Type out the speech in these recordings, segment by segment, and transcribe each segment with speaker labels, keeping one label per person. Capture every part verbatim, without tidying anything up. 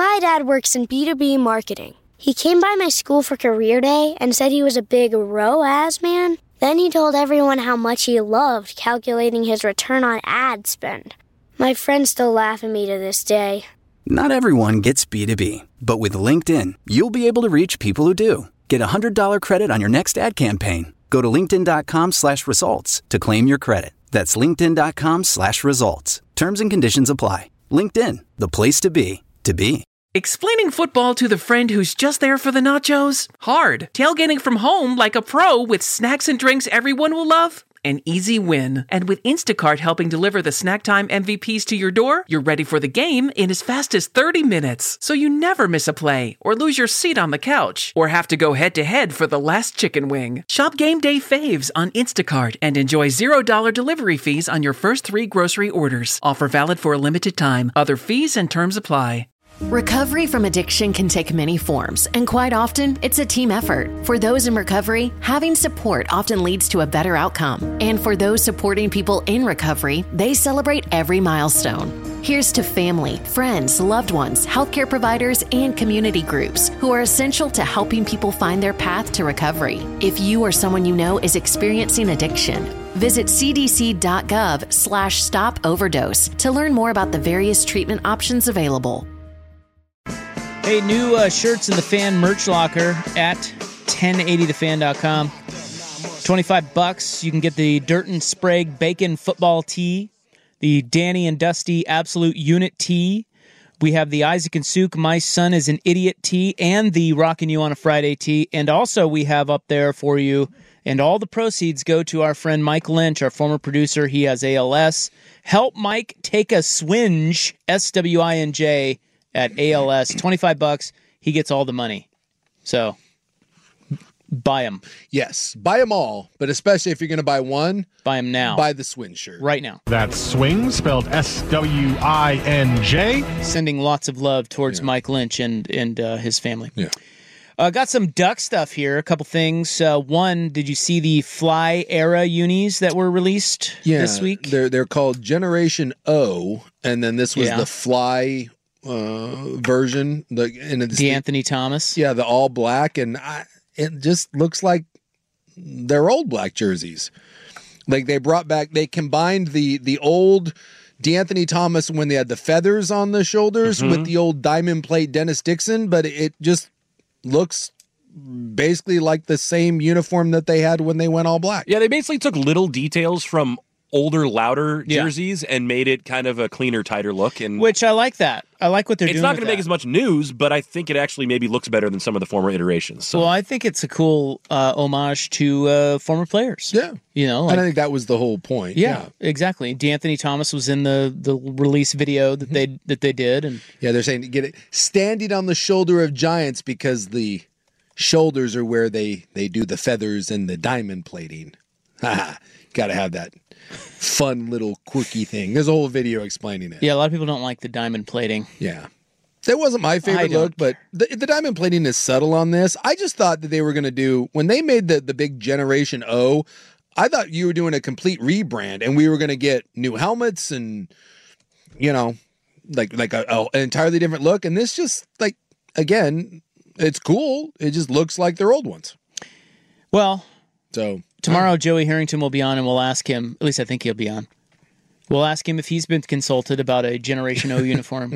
Speaker 1: My dad works in B two B marketing. He came by my school for career day and said he was a big R O A S man. Then he told everyone how much he loved calculating his return on ad spend. My friends still laugh at me to this day.
Speaker 2: Not everyone gets B two B, but with LinkedIn, you'll be able to reach people who do. Get a one hundred dollars credit on your next ad campaign. Go to linkedin.com slash results to claim your credit. That's linkedin.com slash results. Terms and conditions apply. LinkedIn, the place to be, to be.
Speaker 3: Explaining football to the friend who's just there for the nachos? Hard. Tailgating from home like a pro with snacks and drinks everyone will love? An easy win. And with Instacart helping deliver the snack time M V Ps to your door, you're ready for the game in as fast as thirty minutes. So you never miss a play, or lose your seat on the couch, or have to go head-to-head for the last chicken wing. Shop Game Day Faves on Instacart and enjoy zero dollars delivery fees on your first three grocery orders. Offer valid for a limited time. Other fees and terms apply.
Speaker 4: Recovery from addiction can take many forms, and quite often, it's a team effort. For those in recovery, having support often leads to a better outcome. And for those supporting people in recovery, they celebrate every milestone. Here's to family, friends, loved ones, healthcare providers, and community groups who are essential to helping people find their path to recovery. If you or someone you know is experiencing addiction, visit cdc.gov slash stop overdose to learn more about the various treatment options available.
Speaker 5: Hey, new uh, shirts in the Fan merch locker at ten eighty the fan dot com. twenty-five bucks. You can get the Dirt and Sprague Bacon Football Tee, the Danny and Dusty Absolute Unit Tee. We have the Isaac and Sook My Son is an Idiot Tee and the Rockin' You on a Friday Tee. And also we have up there for you, and all the proceeds go to our friend Mike Lynch, our former producer. He has A L S. Help Mike take a swinge, S W I N J, at A L S. twenty-five bucks. He gets all the money. So, buy them.
Speaker 6: Yes, buy them all, but especially if you're going to buy one,
Speaker 5: buy them now.
Speaker 6: Buy the Swing shirt.
Speaker 5: Right now.
Speaker 7: That's Swing, spelled S W I N J.
Speaker 5: Sending lots of love towards
Speaker 6: Yeah.
Speaker 5: Mike Lynch and, and uh, his family.
Speaker 6: Yeah.
Speaker 5: Uh, got some Duck stuff here. A couple things. Uh, one, did you see the Fly Era unis that were released
Speaker 6: yeah,
Speaker 5: this week?
Speaker 6: They're, they're called Generation O, and then this was
Speaker 5: Yeah.
Speaker 6: the Fly uh, version. The and it's
Speaker 5: The
Speaker 6: the,
Speaker 5: Anthony Thomas.
Speaker 6: Yeah, the all black, and I, it just looks like they're old black jerseys. Like they brought back, they combined the the old DeAnthony Thomas when they had the feathers on the shoulders
Speaker 7: Mhm.
Speaker 6: with the old diamond plate Dennis Dixon, but it just looks basically like the same uniform that they had when they went all black.
Speaker 8: Yeah, they basically took little details from older, louder
Speaker 5: Yeah.
Speaker 8: jerseys and made it kind of a cleaner, tighter look. And
Speaker 5: Which I like that. I like what they're
Speaker 8: it's
Speaker 5: doing.
Speaker 8: not
Speaker 5: going
Speaker 8: going to make as much news, but I think it actually maybe looks better than some of the former iterations. So.
Speaker 5: Well, I think it's a cool uh, homage to uh, former players.
Speaker 6: Yeah.
Speaker 5: You know, like,
Speaker 6: and I think that was the whole point.
Speaker 5: yeah, exactly. DeAnthony Thomas was in the, the release video that they that they did, and
Speaker 6: Yeah, they're saying to get it standing on the shoulder of giants because the shoulders are where they, they do the feathers and the diamond plating. Got to have that fun little quirky thing. There's a whole video explaining it.
Speaker 5: yeah, a lot of people don't like the diamond plating.
Speaker 6: Yeah. That wasn't my
Speaker 5: I
Speaker 6: favorite
Speaker 5: don't
Speaker 6: look, but the, the diamond plating is subtle on this. I just thought that they were going to do, when they made the, the big Generation O, I thought you were doing a complete rebrand and we were going to get new helmets and, you know, like like a, a, an entirely different look. And this just, like, again, it's cool. It just looks like their old ones.
Speaker 5: Well,
Speaker 6: So
Speaker 5: tomorrow Joey Harrington will be on, and we'll ask him, at least I think he'll be on, we'll ask him if he's been consulted about a Generation O uniform.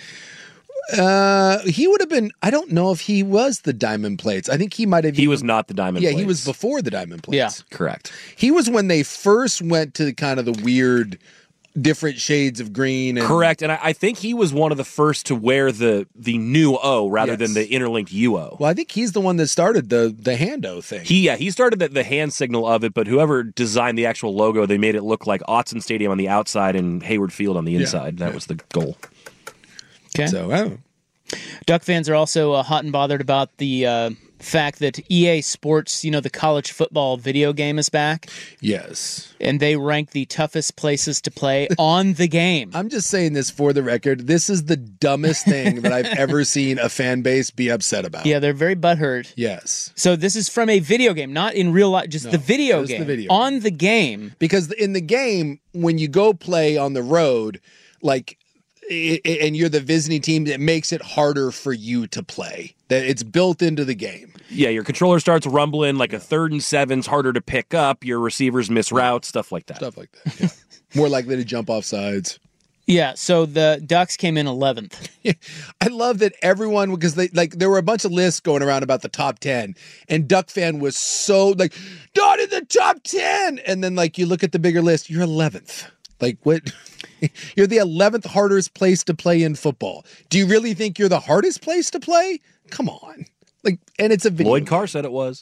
Speaker 6: Uh, he would have been. I don't know if he was the diamond plates. I think he might have.
Speaker 8: he
Speaker 6: even,
Speaker 8: was not the diamond
Speaker 6: Yeah,
Speaker 8: plates.
Speaker 6: he was before the diamond plates.
Speaker 5: Yeah.
Speaker 8: Correct.
Speaker 6: He was when they first went to kind of the weird, different shades of green. And,
Speaker 8: Correct. And I, I think he was one of the first to wear the the new O rather
Speaker 6: Yes.
Speaker 8: than the interlinked U O.
Speaker 6: Well, I think he's the one that started the the Hando thing.
Speaker 8: He yeah, he started the, the hand signal of it, but whoever designed the actual logo, they made it look like Autzen Stadium on the outside and Hayward Field on the inside. That
Speaker 6: yeah.
Speaker 8: was the goal.
Speaker 5: Okay.
Speaker 6: So I don't know.
Speaker 5: Duck fans are also uh, hot and bothered about the uh, fact that E A Sports, you know, the college football video game is back,
Speaker 6: Yes.
Speaker 5: and they rank the toughest places to play on the game.
Speaker 6: I'm just saying this for the record. This is the dumbest thing that I've ever seen a fan base be upset about.
Speaker 5: Yeah, they're very butthurt.
Speaker 6: Yes.
Speaker 5: So this is from a video game, not in real life, just
Speaker 6: No,
Speaker 5: the video
Speaker 6: just the
Speaker 5: game.
Speaker 6: video
Speaker 5: on the game.
Speaker 6: Because in the game, when you go play on the road, like and you're the visiting team, it makes it harder for you to play. That it's built into the game.
Speaker 8: Yeah, your controller starts rumbling, like a third and seven's harder to pick up, your receivers miss routes, stuff like that.
Speaker 6: Stuff like that, yeah. More likely to jump off sides.
Speaker 5: Yeah, so the Ducks came in eleventh.
Speaker 6: I love that everyone, because they like there were a bunch of lists going around about the top ten, and Duck fan was so like, not in the top ten. And then like you look at the bigger list, you're eleventh. Like what? You're the eleventh hardest place to play in football. Do you really think you're the hardest place to play? Come on. Like, and it's a video.
Speaker 8: Lloyd Carr said it was.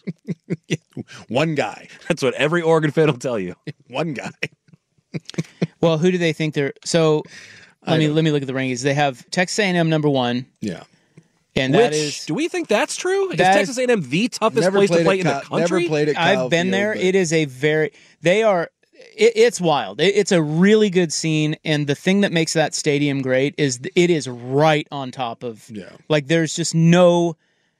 Speaker 6: One guy.
Speaker 8: That's what every Oregon fan will tell you.
Speaker 6: One guy.
Speaker 5: Well, who do they think they're? So let me let me look at the rankings. They have Texas A and M number one.
Speaker 6: Yeah,
Speaker 5: and
Speaker 8: Which,
Speaker 5: that is.
Speaker 8: Do we think that's true? Is
Speaker 5: that
Speaker 8: Texas A and M the toughest
Speaker 6: never
Speaker 8: place to
Speaker 6: played
Speaker 8: play
Speaker 6: at
Speaker 8: in the
Speaker 6: Cal-
Speaker 8: country?
Speaker 6: Never played at Kyle
Speaker 5: I've been
Speaker 6: Field,
Speaker 5: there.
Speaker 6: but-
Speaker 5: It is a very. They are. It, it's wild. It, it's a really good scene, and the thing that makes that stadium great is th- it is right on top of.
Speaker 6: Yeah.
Speaker 5: Like there's just no.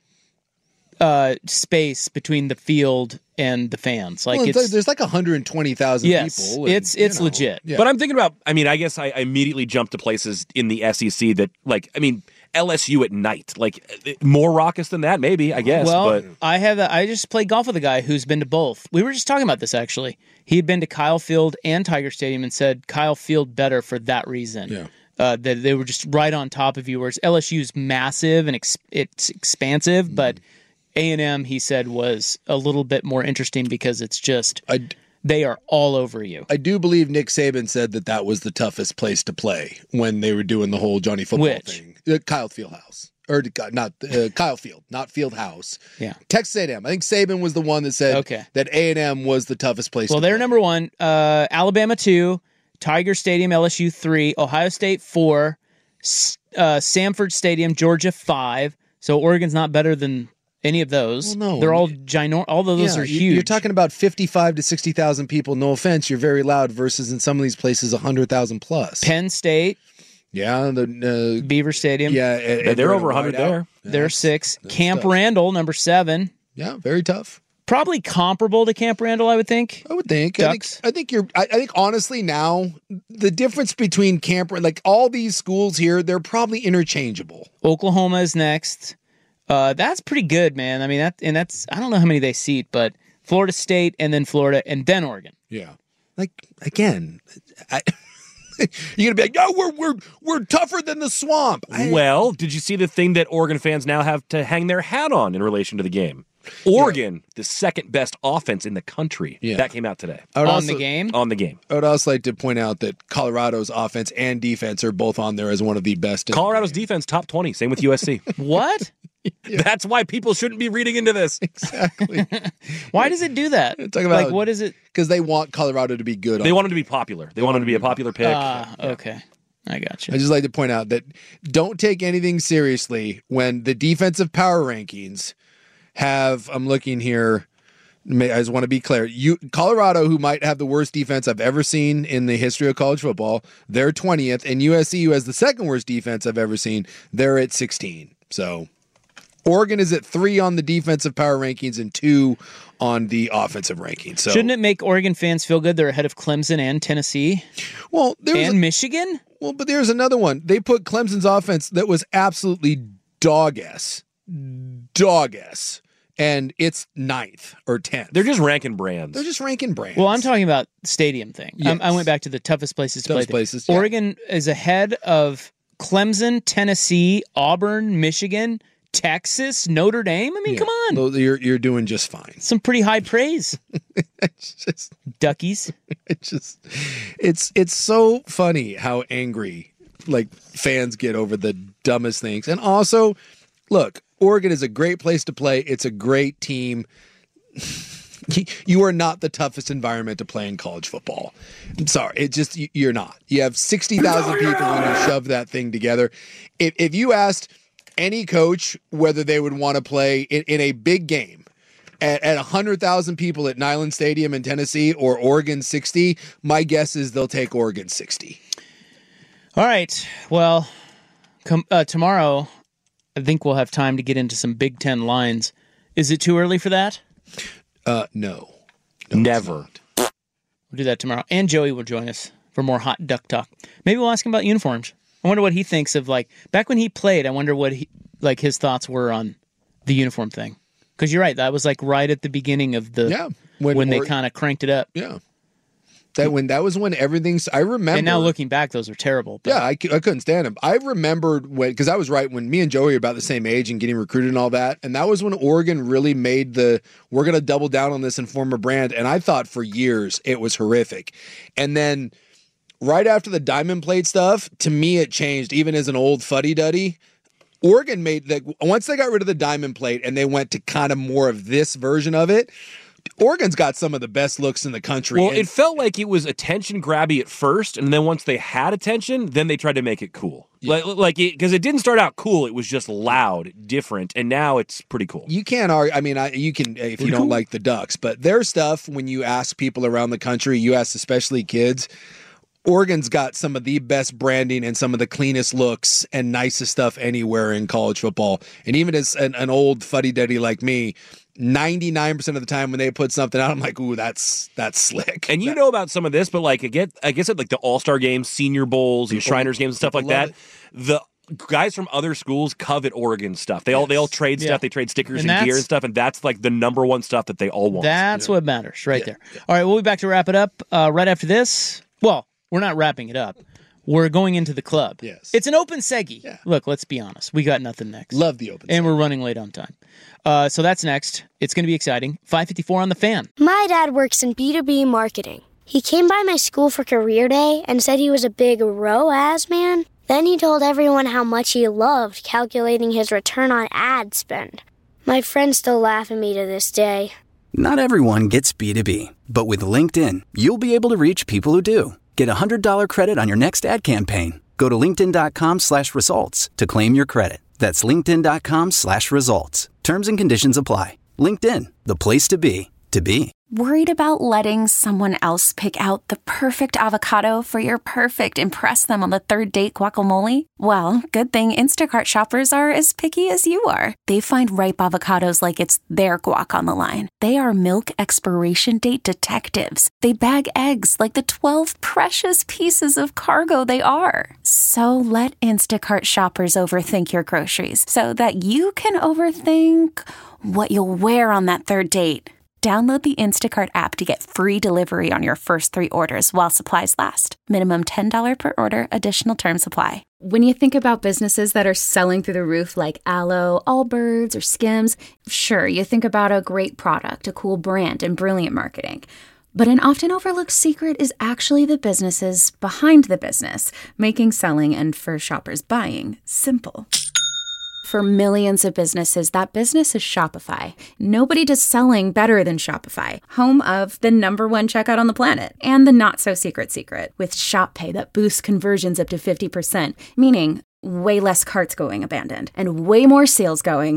Speaker 5: Uh, space between the field and the fans. Like
Speaker 6: Well,
Speaker 5: it's,
Speaker 6: it's like, there's like one hundred twenty thousand
Speaker 5: yes,
Speaker 6: people. and,
Speaker 5: it's it's
Speaker 6: you know,
Speaker 5: legit.
Speaker 6: yeah.
Speaker 8: But I'm thinking about, I mean, I guess I immediately jumped to places in the S E C that, like, I mean, L S U at night. Like, more raucous than that, maybe, I guess.
Speaker 5: Well,
Speaker 8: but
Speaker 5: I have. A, I just played golf with a guy who's been to both. We were just talking about this actually. He had been to Kyle Field and Tiger Stadium and said Kyle Field better for that reason.
Speaker 6: Yeah.
Speaker 5: Uh, that they were just right on top of you. Whereas L S U's massive and ex- it's expansive, mm. but A and M, he said, was a little bit more interesting because it's just
Speaker 6: I,
Speaker 5: they are all over you.
Speaker 6: I do believe Nick Saban said that that was the toughest place to play when they were doing the whole Johnny Football
Speaker 5: Which?
Speaker 6: thing. Uh, Kyle Fieldhouse. Or not uh, Kyle Field, not Fieldhouse.
Speaker 5: Yeah.
Speaker 6: Texas A and M. I think Saban was the one that said
Speaker 5: okay.
Speaker 6: that A and M was the toughest place
Speaker 5: well,
Speaker 6: to play.
Speaker 5: they're number one. Uh, Alabama two, Tiger Stadium, L S U three, Ohio State four, uh, Sanford Stadium, Georgia five. So Oregon's not better than any of those.
Speaker 6: Well, no.
Speaker 5: They're all ginormous. All of those
Speaker 6: yeah,
Speaker 5: are
Speaker 6: you-
Speaker 5: huge.
Speaker 6: You're talking about fifty-five to sixty thousand people. No offense, you're very loud versus in some of these places one hundred thousand plus.
Speaker 5: Penn State,
Speaker 6: Yeah, the uh,
Speaker 5: Beaver Stadium.
Speaker 6: yeah, and- and
Speaker 8: they're over one
Speaker 6: right
Speaker 8: hundred
Speaker 6: out.
Speaker 8: there.
Speaker 6: Yeah,
Speaker 5: They're
Speaker 6: that's-
Speaker 5: six.
Speaker 6: that's
Speaker 5: Camp
Speaker 6: tough.
Speaker 5: Randall, number seven.
Speaker 6: Yeah, very tough.
Speaker 5: Probably comparable to Camp Randall, I would think.
Speaker 6: I would think. I think,
Speaker 5: Ducks.
Speaker 6: I think you're. I, I think honestly now the difference between camp, like all these schools here, they're probably interchangeable.
Speaker 5: Oklahoma is next. Uh, that's pretty good, man. I mean, that and that's I don't know how many they seat, but Florida State and then Florida and then Oregon.
Speaker 6: Yeah. Like again, I, you're gonna be like, no, we're we're we're tougher than the swamp. I-
Speaker 8: Well, did you see the thing that Oregon fans now have to hang their hat on in relation to the game? Oregon, the second best offense in the country.
Speaker 6: Yeah.
Speaker 8: That came out today.
Speaker 6: I would
Speaker 5: On
Speaker 6: also-
Speaker 5: the game.
Speaker 8: On the game.
Speaker 6: I would also like to point out that Colorado's offense and defense are both on there as one of the best. in the
Speaker 8: Colorado's
Speaker 6: game.
Speaker 8: defense, top twenty. Same with U S C.
Speaker 5: What?
Speaker 8: That's why people shouldn't be reading into this.
Speaker 6: Exactly.
Speaker 5: Why does it do that?
Speaker 6: Talk about-
Speaker 5: like, what is it?
Speaker 6: Because they want Colorado to be good.
Speaker 8: They
Speaker 6: on
Speaker 8: want him to be popular. They want him to be a popular pick.
Speaker 5: Ah, okay. I got you.
Speaker 6: I just like to point out that don't take anything seriously when the defensive power rankings have, I'm looking here, I just want to be clear, you Colorado, who might have the worst defense I've ever seen in the history of college football, they're twentieth, and U S C, who has the second worst defense I've ever seen, they're at sixteen. So Oregon is at three on the defensive power rankings and two on the offensive rankings. So
Speaker 5: Shouldn't it make Oregon fans feel good? They're ahead of Clemson and Tennessee
Speaker 6: well, there's
Speaker 5: and
Speaker 6: a-
Speaker 5: Michigan.
Speaker 6: Well, but there's another one. They put Clemson's offense that was absolutely dog-ass. Dog-ass. And it's ninth or tenth.
Speaker 8: They're just ranking brands.
Speaker 6: They're just ranking brands.
Speaker 5: Well, I'm talking about stadium thing.
Speaker 6: Yes.
Speaker 5: Um, I went back to the toughest places to
Speaker 6: Toughest
Speaker 5: play.
Speaker 6: places, yeah.
Speaker 5: Oregon is ahead of Clemson, Tennessee, Auburn, Michigan, Texas, Notre Dame. I mean,
Speaker 6: Yeah.
Speaker 5: come on.
Speaker 6: Well, You're, you're doing just fine.
Speaker 5: Some pretty high praise.
Speaker 6: It's just,
Speaker 5: Duckies.
Speaker 6: it's just, it's, it's so funny how angry like fans get over the dumbest things. And also, look, Oregon is a great place to play. It's a great team. You are not the toughest environment to play in college football. I'm sorry. It just, you- you're not. You have sixty thousand people when you shove that thing together. If, if you asked any coach whether they would want to play in, in a big game at, at one hundred thousand people at Neyland Stadium in Tennessee or Oregon sixty, my guess is they'll take Oregon sixty.
Speaker 5: All right. Well, com- uh, tomorrow, I think we'll have time to get into some Big Ten lines. Is it too early for that?
Speaker 6: Uh, no.
Speaker 8: Never.
Speaker 5: We'll do that tomorrow. And Joey will join us for more hot duck talk. Maybe we'll ask him about uniforms. I wonder what he thinks of, like, back when he played, I wonder what he, like his thoughts were on the uniform thing. Because you're right, that was like right at the beginning of the,
Speaker 6: yeah,
Speaker 5: when, when they
Speaker 6: or,
Speaker 5: kind of cranked it up.
Speaker 6: Yeah. That when that was when everything's, I remember.
Speaker 5: And now looking back, those are terrible. But.
Speaker 6: Yeah, I, I couldn't stand them. I remembered when, because I was right when me and Joey were about the same age and getting recruited and all that. And that was when Oregon really made the, we're going to double down on this and form a brand. And I thought for years it was horrific. And then right after the diamond plate stuff, to me it changed, even as an old fuddy-duddy. Oregon made, like, once they got rid of the diamond plate and they went to kind of more of this version of it, Oregon's got some of the best looks in the country.
Speaker 8: Well,
Speaker 6: and
Speaker 8: it felt like it was attention grabby at first, and then once they had attention, then they tried to make it cool. Yeah. Like, like because it, it didn't start out cool; it was just loud, different, and now it's pretty cool.
Speaker 6: You can't argue. I mean, I, you can if you
Speaker 8: pretty
Speaker 6: don't
Speaker 8: cool.
Speaker 6: like the Ducks, but their stuff. When you ask people around the country, you ask especially kids. Oregon's got some of the best branding and some of the cleanest looks and nicest stuff anywhere in college football. And even as an, an old fuddy-duddy like me, ninety-nine percent of the time when they put something out, I'm like, ooh, that's that's slick.
Speaker 8: And you
Speaker 6: that,
Speaker 8: know about some of this, but like, I get, I guess at like the All-Star games, Senior Bowls, and Shriners games and stuff like that,
Speaker 6: it.
Speaker 8: the guys from other schools covet Oregon stuff. They all they all trade
Speaker 5: Yeah.
Speaker 8: stuff. They trade stickers
Speaker 5: And
Speaker 8: and, gear
Speaker 5: that's-
Speaker 8: and stuff, and that's like the number one stuff that they all want.
Speaker 5: That's what matters right
Speaker 6: Yeah.
Speaker 5: there. All right, we'll be back to wrap it up uh, right after this. Well, we're not wrapping it up. We're going into the club.
Speaker 6: Yes.
Speaker 5: It's an open seggy.
Speaker 6: Yeah.
Speaker 5: Look, let's be honest. We got nothing next.
Speaker 6: Love the open.
Speaker 5: And we're running late on time. Uh, so that's next. It's going to be exciting. five fifty-four on the Fan.
Speaker 1: My dad works in B two B marketing. He came by my school for career day and said he was a big R O A S man. Then he told everyone how much he loved calculating his return on ad spend. My friends still laugh at me to this day.
Speaker 2: Not everyone gets B two B, but with LinkedIn, you'll be able to reach people who do. Get a one hundred dollars credit on your next ad campaign. Go to linkedin.com slash results to claim your credit. That's linkedin.com slash results. Terms and conditions apply. LinkedIn, the place to be, to be.
Speaker 9: Worried about letting someone else pick out the perfect avocado for your perfect impress them on the third date guacamole? Well, good thing Instacart shoppers are as picky as you are. They find ripe avocados like it's their guac on the line. They are milk expiration date detectives. They bag eggs like the twelve precious pieces of cargo they are. So let Instacart shoppers overthink your groceries so that you can overthink what you'll wear on that third date. Download the Instacart app to get free delivery on your first three orders while supplies last. Minimum ten dollars per order. Additional terms apply.
Speaker 10: When you think about businesses that are selling through the roof like Aloe, Allbirds, or Skims, sure, you think about a great product, a cool brand, and brilliant marketing. But an often overlooked secret is actually the businesses behind the business, making selling and for shoppers buying simple. For millions of businesses, that business is Shopify. Nobody does selling better than Shopify, home of the number one checkout on the planet and the not-so-secret secret with Shop Pay that boosts conversions up to fifty percent, meaning way less carts going abandoned and way more sales going.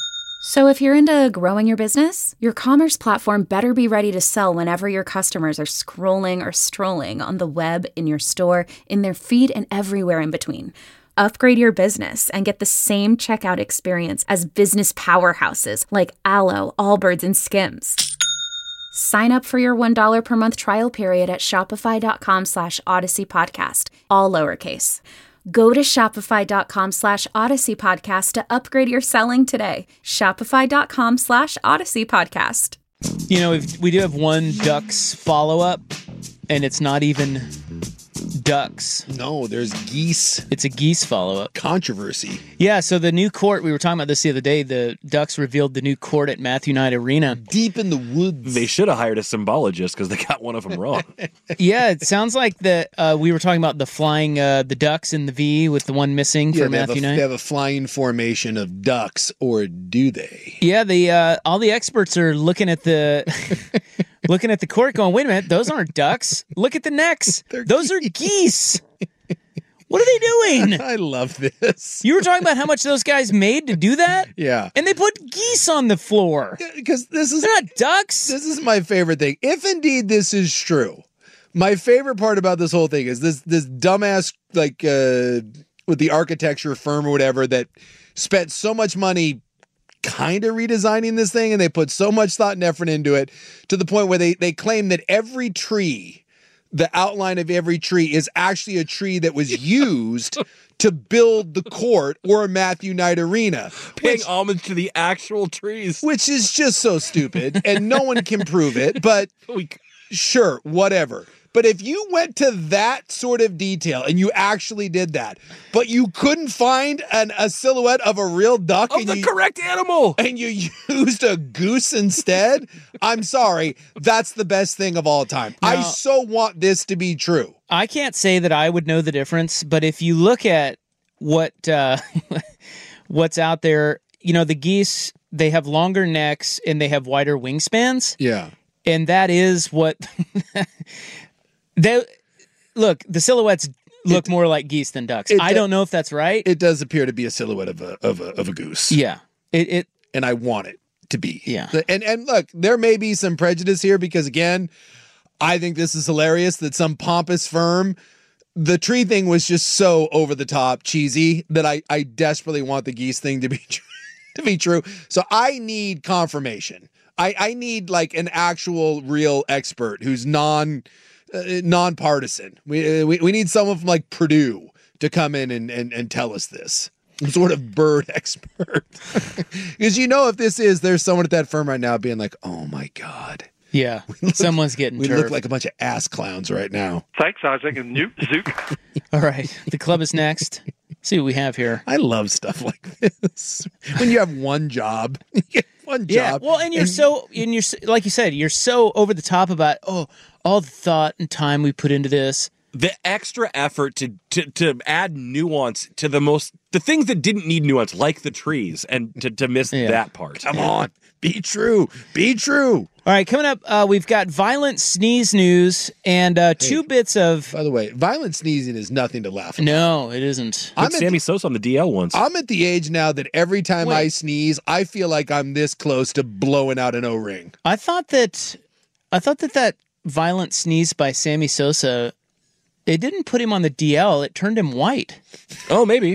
Speaker 10: So if you're into growing your business, your commerce platform better be ready to sell whenever your customers are scrolling or strolling on the web, in your store, in their feed, and everywhere in between. Upgrade your business and get the same checkout experience as business powerhouses like Aloe, Allbirds, and Skims. Sign up for your one dollar per month trial period at shopify.com slash Odyssey Podcast, all lowercase. Go to shopify.com slash Odyssey Podcast to upgrade your selling today. Shopify.com slash Odyssey Podcast.
Speaker 5: You know, if we do have one Ducks follow-up, and it's not even ducks.
Speaker 6: No, there's geese.
Speaker 5: It's a geese follow-up.
Speaker 6: Controversy.
Speaker 5: Yeah, so the new court, we were talking about this the other day, the Ducks revealed the new court at Matthew Knight Arena.
Speaker 6: Deep in the woods.
Speaker 8: They should have hired a symbologist because they got one of them wrong.
Speaker 5: Yeah, it sounds like that uh, we were talking about the flying, uh, the ducks in the V with the one missing
Speaker 6: yeah,
Speaker 5: for
Speaker 6: they
Speaker 5: Matthew
Speaker 6: have a,
Speaker 5: Knight.
Speaker 6: They have a flying formation of ducks, or do they?
Speaker 5: Yeah, the uh, all the experts are looking at the looking at the court, going, "Wait a minute, those aren't ducks. Look at the necks;
Speaker 6: They're
Speaker 5: those are geese. What are they doing?"
Speaker 6: I love this.
Speaker 5: You were talking about how much those guys made to do that,
Speaker 6: Yeah,
Speaker 5: and they put geese on the floor.
Speaker 6: because this is
Speaker 5: They're not ducks.
Speaker 6: this is my favorite thing. If indeed this is true, my favorite part about this whole thing is this this dumbass like uh, with the architecture firm or whatever that spent so much money kind of redesigning this thing, and they put so much thought and effort into it to the point where they they claim that every tree, the outline of every tree is actually a tree that was used to build the court or Matthew Knight Arena.
Speaker 8: Paying
Speaker 6: which,
Speaker 8: homage to the actual trees.
Speaker 6: Which is just so stupid, and no one can prove it, but sure, whatever. But if you went to that sort of detail and you actually did that, but you couldn't find an, a silhouette of a real duck
Speaker 8: of
Speaker 6: and
Speaker 8: the
Speaker 6: you,
Speaker 8: correct animal,
Speaker 6: and you used a goose instead, I'm sorry, that's the best thing of all time. Now, I so want this to be true.
Speaker 5: I can't say that I would know the difference, but if you look at what uh, what's out there, you know, the geese, they have longer necks and they have wider wingspans.
Speaker 6: Yeah.
Speaker 5: And that is what... They, look, the silhouettes look it, more like geese than ducks. I don't know if that's right.
Speaker 6: It does appear to be a silhouette of a of a of a goose.
Speaker 5: Yeah. It, it
Speaker 6: and I want it to be.
Speaker 5: Yeah.
Speaker 6: And and look, there may be some prejudice here because again, I think this is hilarious that some pompous firm, the tree thing was just so over the top cheesy that I I desperately want the geese thing to be to be true. So I need confirmation. I I need like an actual real expert who's non Uh, nonpartisan. We, we we need someone from like Purdue to come in and, and, and tell us this. Some sort of bird expert. Because you know if this is, there's someone at that firm right now being like, oh my God.
Speaker 5: Yeah, look, someone's getting
Speaker 6: We
Speaker 5: turfed.
Speaker 6: look like a bunch of ass clowns right now.
Speaker 11: Thanks, Isaac. And Newt Zook.
Speaker 5: All right, the club is next. See what we have here.
Speaker 6: I love stuff like this. When you have one job. You get one job.
Speaker 5: Yeah, well, and you're and, so, and you're like you said, you're so over the top about, oh, all the thought and time we put into this.
Speaker 8: The extra effort to, to to add nuance to the most, the things that didn't need nuance, like the trees, and to, to miss yeah. that part.
Speaker 6: Come on, be true, be true.
Speaker 5: All right, coming up, uh, we've got violent sneeze news and uh, two hey, bits of...
Speaker 6: By the way, violent sneezing is nothing to laugh at.
Speaker 5: No, it isn't.
Speaker 8: I'm Sammy the, Sosa on the D L once.
Speaker 6: I'm at the age now that every time Wait. I sneeze, I feel like I'm this close to blowing out an O-ring.
Speaker 5: I thought that... I thought that that... violent sneeze by Sammy Sosa, it didn't put him on the D L, it turned him white.
Speaker 8: Oh, maybe.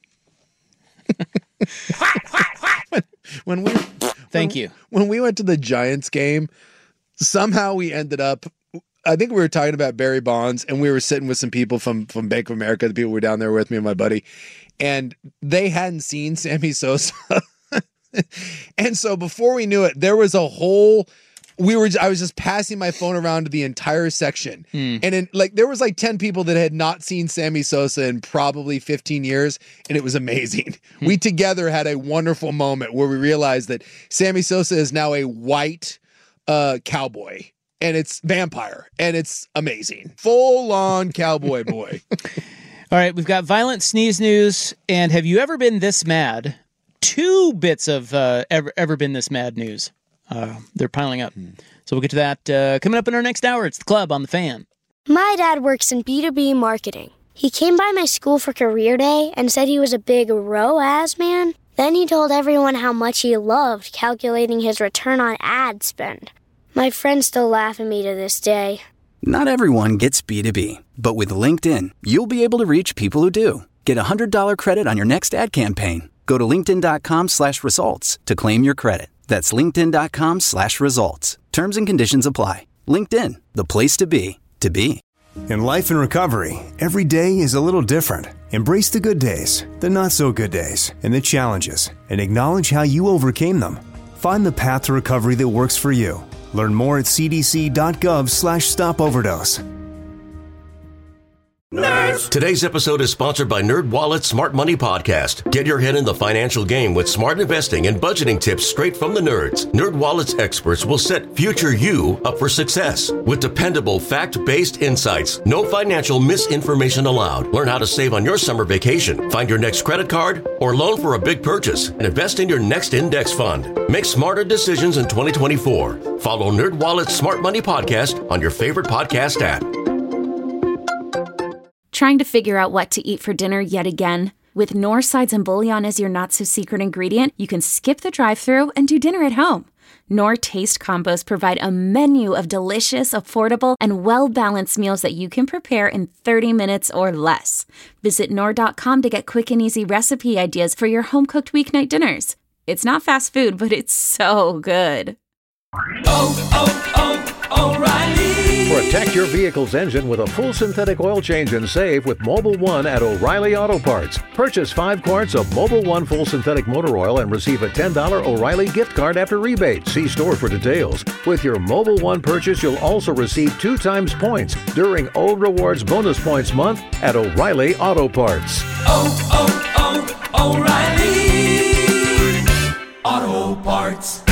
Speaker 6: when, when we
Speaker 5: Thank
Speaker 6: when,
Speaker 5: you.
Speaker 6: When we went to the Giants game, somehow we ended up, I think we were talking about Barry Bonds, and we were sitting with some people from, from Bank of America, the people who were down there with me and my buddy, and they hadn't seen Sammy Sosa. And so before we knew it, there was a whole... We were. I was just passing my phone around to the entire section,
Speaker 5: hmm.
Speaker 6: and in, like there was like ten people that had not seen Sammy Sosa in probably fifteen years, and it was amazing. Hmm. We together had a wonderful moment where we realized that Sammy Sosa is now a white uh, cowboy, and it's vampire, and it's amazing. Full on cowboy boy.
Speaker 5: All right, we've got violent sneeze news, and have you ever been this mad? Two bits of uh, ever ever been this mad news. Uh, they're piling up. Hmm. So we'll get to that uh, coming up in our next hour. It's The Club on The Fan.
Speaker 1: My dad works in B two B marketing. He came by my school for career day and said he was a big R O A S man. Then he told everyone how much he loved calculating his return on ad spend. My friends still laugh at me to this day.
Speaker 2: Not everyone gets B two B, but with LinkedIn, you'll be able to reach people who do. Get a one hundred dollars credit on your next ad campaign. Go to linkedin.com slash results to claim your credit. That's linkedin.com slash results. Terms and conditions apply. LinkedIn, the place to be, to be.
Speaker 12: In life and recovery, every day is a little different. Embrace the good days, the not so good days, and the challenges, and acknowledge how you overcame them. Find the path to recovery that works for you. Learn more at cdc.gov slash stop overdose.
Speaker 13: Nerds! Today's episode is sponsored by NerdWallet's Smart Money Podcast. Get your head in the financial game with smart investing and budgeting tips straight from the nerds. NerdWallet's experts will set future you up for success with dependable, fact-based insights. No financial misinformation allowed. Learn how to save on your summer vacation, find your next credit card, or loan for a big purchase, and invest in your next index fund. Make smarter decisions in twenty twenty-four. Follow NerdWallet's Smart Money Podcast on your favorite podcast app.
Speaker 10: Trying to figure out what to eat for dinner yet again? With Knorr sides and bouillon as your not-so-secret ingredient, you can skip the drive-thru and do dinner at home. Knorr Taste Combos provide a menu of delicious, affordable, and well-balanced meals that you can prepare in thirty minutes or less. Visit Knorr dot com to get quick and easy recipe ideas for your home-cooked weeknight dinners. It's not fast food, but it's so good.
Speaker 14: Oh, oh, oh, O'Reilly Protect your vehicle's engine with a full synthetic oil change and save with Mobil one at O'Reilly Auto Parts. Purchase five quarts of Mobil one full synthetic motor oil and receive a ten dollars O'Reilly gift card after rebate. See store for details. With your Mobil one purchase, you'll also receive two times points during O Rewards Bonus Points Month at O'Reilly Auto Parts.
Speaker 15: Oh, oh, oh, O'Reilly Auto Parts.